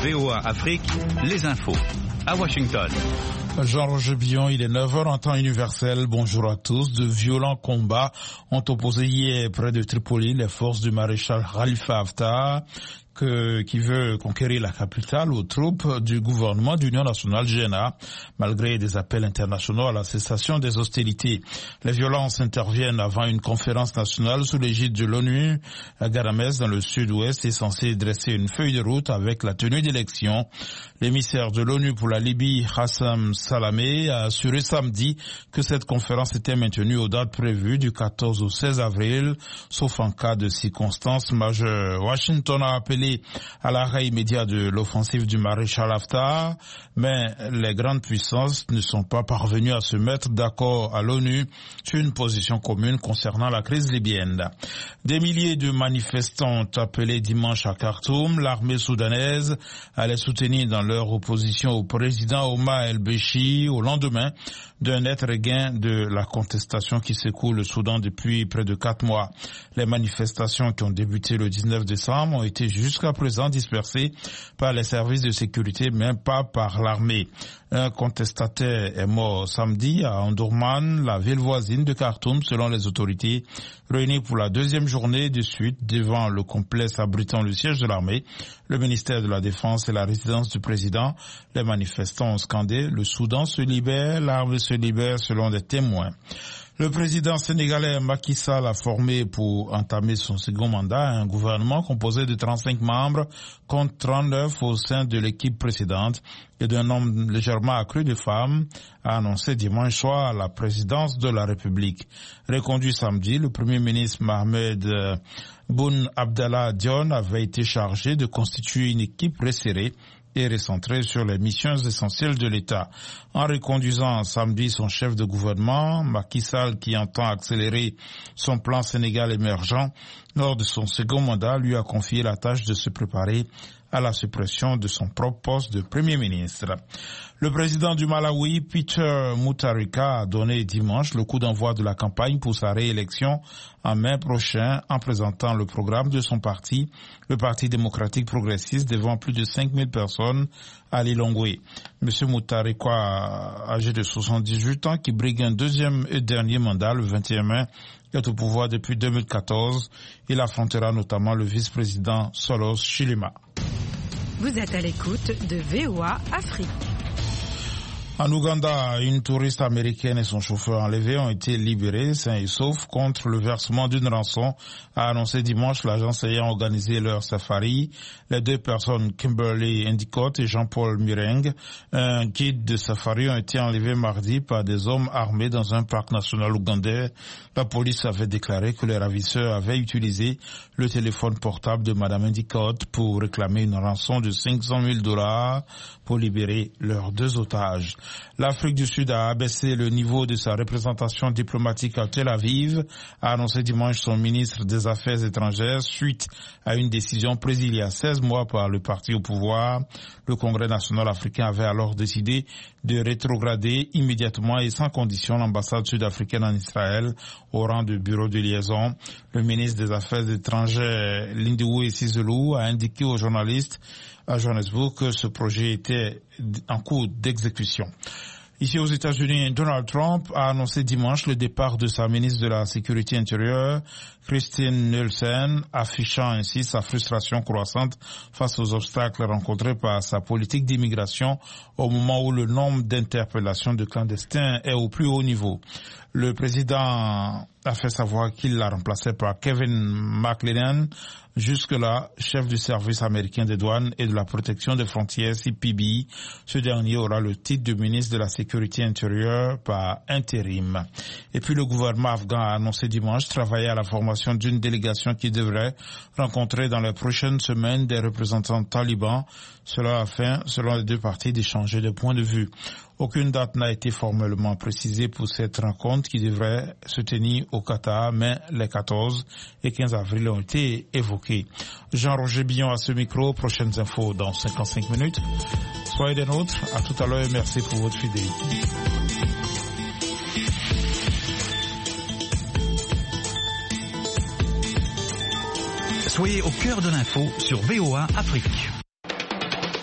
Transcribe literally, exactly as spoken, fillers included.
V O A Afrique, les infos. À Washington. Jean-Roger Billon, il est neuf heures en temps universel. Bonjour à tous. De violents combats ont opposé hier près de Tripoli les forces du maréchal Khalifa Haftar que, qui veut conquérir la capitale aux troupes du gouvernement d'Union nationale G N A, malgré des appels internationaux à la cessation des hostilités. Les violences interviennent avant une conférence nationale sous l'égide de l'ONU à Garamès, dans le sud-ouest, est censée dresser une feuille de route avec la tenue d'élections. L'émissaire de l'ONU pour la Libye, Hassam Salamé, a assuré samedi que cette conférence était maintenue aux dates prévues du quatorze au seize avril, sauf en cas de circonstances majeures. Washington a appelé à l'arrêt immédiat de l'offensive du maréchal Haftar, mais les grandes puissances ne sont pas parvenues à se mettre d'accord à l'ONU sur une position commune concernant la crise libyenne. Des milliers de manifestants ont appelé dimanche à Khartoum l'armée soudanaise à les soutenir dans leur opposition au président Omar el-Béchir au lendemain d'un net regain de la contestation qui secoue le Soudan depuis près de quatre mois. Les manifestations qui ont débuté le dix-neuf décembre ont été jusqu'à présent dispersées par les services de sécurité, mais pas par l'armée. Un contestataire est mort samedi à Omdurman, la ville voisine de Khartoum, selon les autorités, réunies pour la deuxième journée de suite devant le complexe abritant le siège de l'armée, le ministère de la Défense et la résidence du président. Les manifestants ont scandé « Le Soudan se libère, l'armée se libère » selon des témoins. Le président sénégalais Macky Sall a formé pour entamer son second mandat un gouvernement composé de trente-cinq membres contre trente-neuf au sein de l'équipe précédente et d'un nombre légèrement accru de femmes, a annoncé dimanche soir à la présidence de la République. Reconduit samedi, le premier ministre Mohamed Boun Abdallah Dionne avait été chargé de constituer une équipe resserrée et recentré sur les missions essentielles de l'État. En reconduisant samedi son chef de gouvernement, Macky Sall, qui entend accélérer son plan Sénégal émergent, lors de son second mandat, lui a confié la tâche de se préparer à la suppression de son propre poste de Premier ministre. Le président du Malawi, Peter Mutharika, a donné dimanche le coup d'envoi de la campagne pour sa réélection en mai prochain en présentant le programme de son parti, le Parti démocratique progressiste, devant plus de cinq mille personnes à Lilongwe. Monsieur Mutharika, âgé de soixante-dix-huit ans, qui brigue un deuxième et dernier mandat le vingt et un mai, est au pouvoir depuis deux mille quatorze. Il affrontera notamment le vice-président Solos Chilima. Vous êtes à l'écoute de V O A Afrique. En Ouganda, une touriste américaine et son chauffeur enlevés ont été libérés sains et saufs contre le versement d'une rançon, a annoncé dimanche l'agence ayant organisé leur safari. Les deux personnes, Kimberly Endicott et Jean-Paul Mireng, un guide de safari, ont été enlevés mardi par des hommes armés dans un parc national ougandais. La police avait déclaré que les ravisseurs avaient utilisé le téléphone portable de Madame Endicott pour réclamer une rançon de cinq cent mille dollars pour libérer leurs deux otages. L'Afrique du Sud a abaissé le niveau de sa représentation diplomatique à Tel Aviv, a annoncé dimanche son ministre des Affaires étrangères, suite à une décision prise il y a seize mois par le parti au pouvoir. Le Congrès national africain avait alors décidé de rétrograder immédiatement et sans condition l'ambassade sud-africaine en Israël au rang de bureau de liaison. Le ministre des Affaires étrangères, Lindiwe Sizulu, a indiqué aux journalistes à Johannesburg que ce projet était en cours d'exécution. Ici aux États-Unis, Donald Trump a annoncé dimanche le départ de sa ministre de la Sécurité intérieure, Christine Nielsen, affichant ainsi sa frustration croissante face aux obstacles rencontrés par sa politique d'immigration au moment où le nombre d'interpellations de clandestins est au plus haut niveau. Le président a fait savoir qu'il l'a remplacé par Kevin McClellan, jusque-là chef du service américain des douanes et de la protection des frontières, C P B. Ce dernier aura le titre de ministre de la Sécurité intérieure par intérim. Et puis le gouvernement afghan a annoncé dimanche travailler à la formation d'une délégation qui devrait rencontrer dans les prochaines semaines des représentants talibans, cela afin, selon les deux parties, d'échanger des points de vue. Aucune date n'a été formellement précisée pour cette rencontre qui devrait se tenir au Qatar, mais les quatorze et quinze avril ont été évoqués. Jean-Roger Billon à ce micro, prochaines infos dans cinquante-cinq minutes. Soyez des nôtres, à tout à l'heure et merci pour votre fidélité. Soyez au cœur de l'info sur V O A Afrique.